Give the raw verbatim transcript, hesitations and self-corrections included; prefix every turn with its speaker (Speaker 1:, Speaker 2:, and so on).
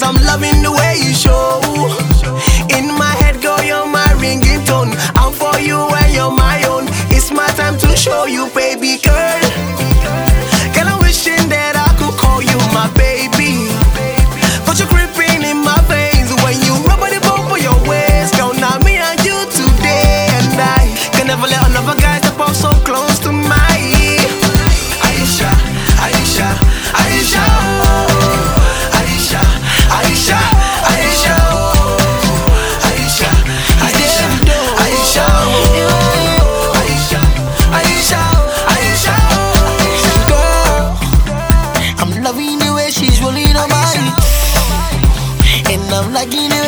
Speaker 1: cause I'm loving the way you show. In my head, girl, you're my ringing tone. I'm for you and you're my own. It's my time to show you, baby girl. Girl, I'm wishing that I could call you my baby. But you're creeping in my veins when you rub the bump for your waist. Girl, now me and you today, and I can never let another guy step up so close to my Aisha, Aisha, Aisha, Aisha, Aisha, Aisha, Aisha, Aisha, Aisha, Aisha, Aisha, Aisha. Girl, I'm loving the way she's rolling her body, and I'm liking it